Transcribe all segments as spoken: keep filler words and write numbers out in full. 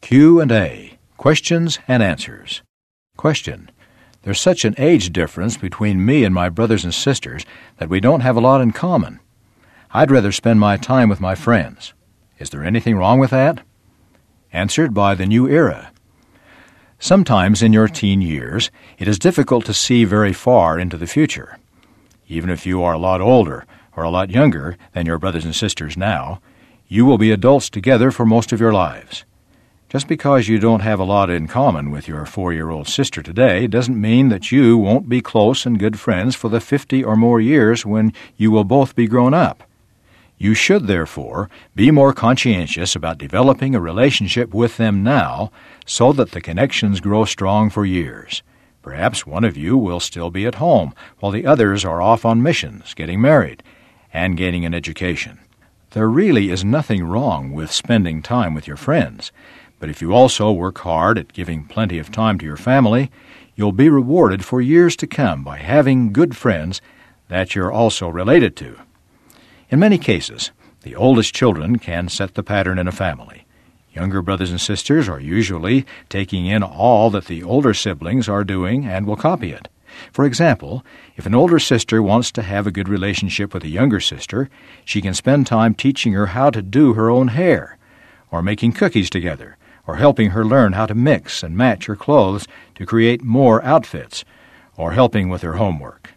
Q and A, questions and answers. Question: There's such an age difference between me and my brothers and sisters that we don't have a lot in common. I'd rather spend my time with my friends. Is there anything wrong with that? Answered by the New Era. Sometimes in your teen years, it is difficult to see very far into the future. Even if you are a lot older or a lot younger than your brothers and sisters now, you will be adults together for most of your lives. Just because you don't have a lot in common with your four-year-old sister today doesn't mean that you won't be close and good friends for the fifty or more years when you will both be grown up. You should, therefore, be more conscientious about developing a relationship with them now so that the connections grow strong for years. Perhaps one of you will still be at home while the others are off on missions, getting married, and gaining an education. There really is nothing wrong with spending time with your friends, but if you also work hard at giving plenty of time to your family, you'll be rewarded for years to come by having good friends that you're also related to. In many cases, the oldest children can set the pattern in a family. Younger brothers and sisters are usually taking in all that the older siblings are doing and will copy it. For example, if an older sister wants to have a good relationship with a younger sister, she can spend time teaching her how to do her own hair, or making cookies together, or helping her learn how to mix and match her clothes to create more outfits, or helping with her homework.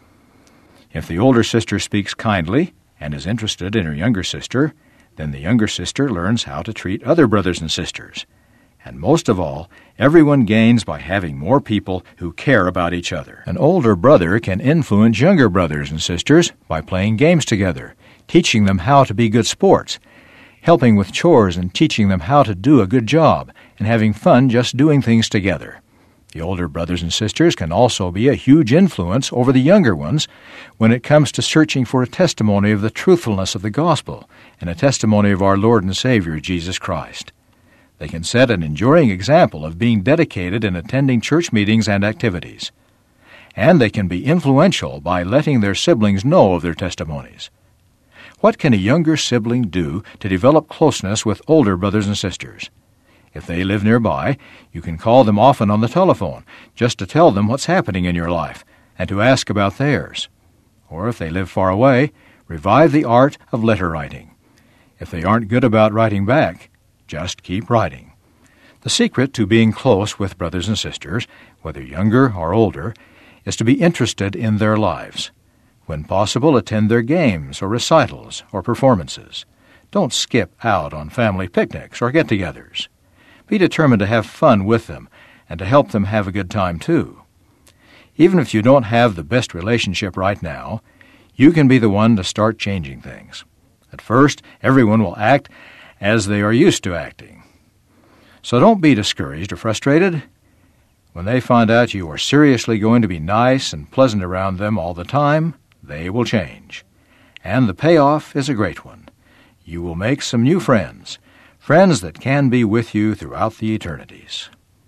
If the older sister speaks kindly and is interested in her younger sister, then the younger sister learns how to treat other brothers and sisters. And most of all, everyone gains by having more people who care about each other. An older brother can influence younger brothers and sisters by playing games together, teaching them how to be good sports, helping with chores and teaching them how to do a good job, and having fun just doing things together. The older brothers and sisters can also be a huge influence over the younger ones when it comes to searching for a testimony of the truthfulness of the gospel and a testimony of our Lord and Savior, Jesus Christ. They can set an enduring example of being dedicated in attending church meetings and activities. And they can be influential by letting their siblings know of their testimonies. What can a younger sibling do to develop closeness with older brothers and sisters? If they live nearby, you can call them often on the telephone just to tell them what's happening in your life and to ask about theirs. Or if they live far away, revive the art of letter writing. If they aren't good about writing back, just keep writing. The secret to being close with brothers and sisters, whether younger or older, is to be interested in their lives. When possible, attend their games or recitals or performances. Don't skip out on family picnics or get-togethers. Be determined to have fun with them and to help them have a good time too. Even if you don't have the best relationship right now, you can be the one to start changing things. At first, everyone will act as they are used to acting. So don't be discouraged or frustrated. When they find out you are seriously going to be nice and pleasant around them all the time, they will change. And the payoff is a great one. You will make some new friends, friends that can be with you throughout the eternities.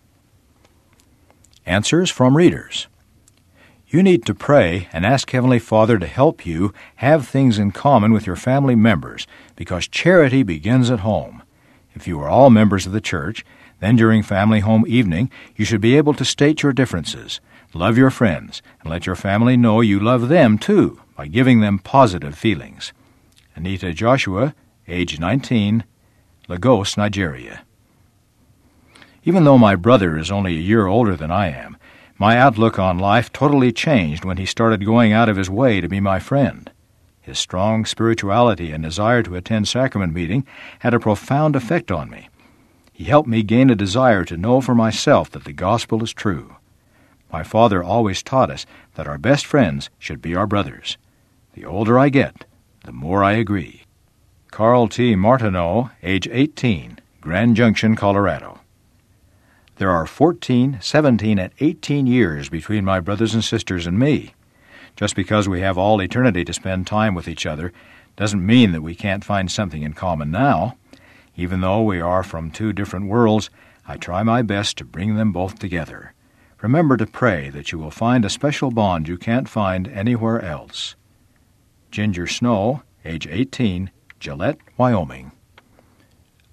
Answers from readers. You need to pray and ask Heavenly Father to help you have things in common with your family members, because charity begins at home. If you are all members of the church, then during family home evening, you should be able to state your differences, love your friends, and let your family know you love them too by giving them positive feelings. Anita Joshua, age nineteen, Lagos, Nigeria. Even though my brother is only a year older than I am, my outlook on life totally changed when he started going out of his way to be my friend. His strong spirituality and desire to attend sacrament meeting had a profound effect on me. He helped me gain a desire to know for myself that the gospel is true. My father always taught us that our best friends should be our brothers. The older I get, the more I agree. Carl T. Martineau, age eighteen, Grand Junction, Colorado. There are fourteen, seventeen, and eighteen years between my brothers and sisters and me. Just because we have all eternity to spend time with each other doesn't mean that we can't find something in common now. Even though we are from two different worlds, I try my best to bring them both together. Remember to pray that you will find a special bond you can't find anywhere else. Ginger Snow, age eighteen, Gillette, Wyoming.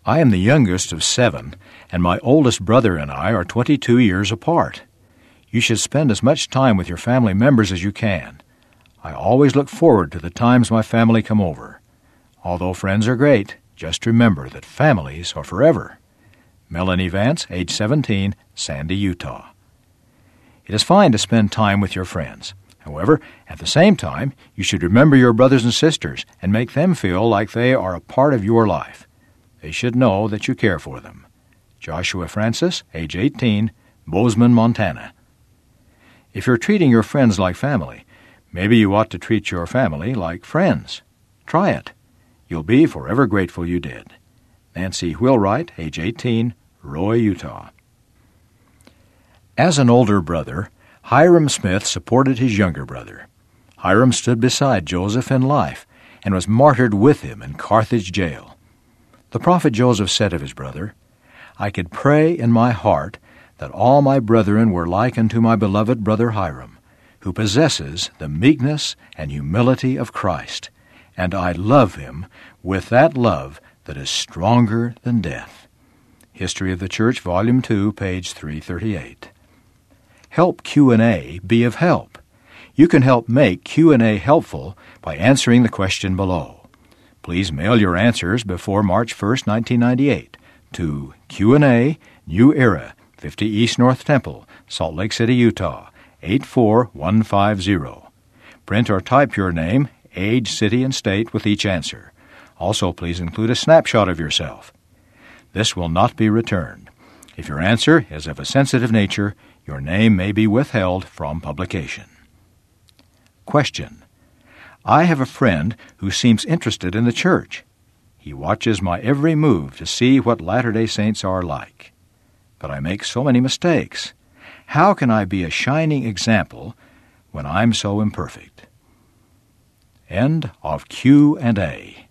I am the youngest of seven, and my oldest brother and I are twenty-two years apart. You should spend as much time with your family members as you can. I always look forward to the times my family come over. Although friends are great, just remember that families are forever. Melanie Vance, age seventeen, Sandy, Utah. It is fine to spend time with your friends. However, at the same time, you should remember your brothers and sisters and make them feel like they are a part of your life. They should know that you care for them. Joshua Francis, age eighteen, Bozeman, Montana. If you're treating your friends like family, maybe you ought to treat your family like friends. Try it. You'll be forever grateful you did. Nancy Wheelwright, age eighteen, Roy, Utah. As an older brother, Hyrum Smith supported his younger brother. Hyrum stood beside Joseph in life and was martyred with him in Carthage jail. The prophet Joseph said of his brother, "I could pray in my heart that all my brethren were like unto my beloved brother Hyrum, who possesses the meekness and humility of Christ, and I love him with that love that is stronger than death." History of the Church, Volume two, page three thirty-eight. Help Q and A be of help. You can help make Q and A helpful by answering the question below. Please mail your answers before March first, nineteen ninety-eight, to Q and A, New Era, fifty East North Temple, Salt Lake City, Utah, eight four one five zero. Print or type your name, age, city, and state with each answer. Also, please include a snapshot of yourself. This will not be returned. If your answer is of a sensitive nature, your name may be withheld from publication. Question. I have a friend who seems interested in the church. He watches my every move to see what Latter-day Saints are like. But I make so many mistakes. How can I be a shining example when I'm so imperfect? End of Q and A.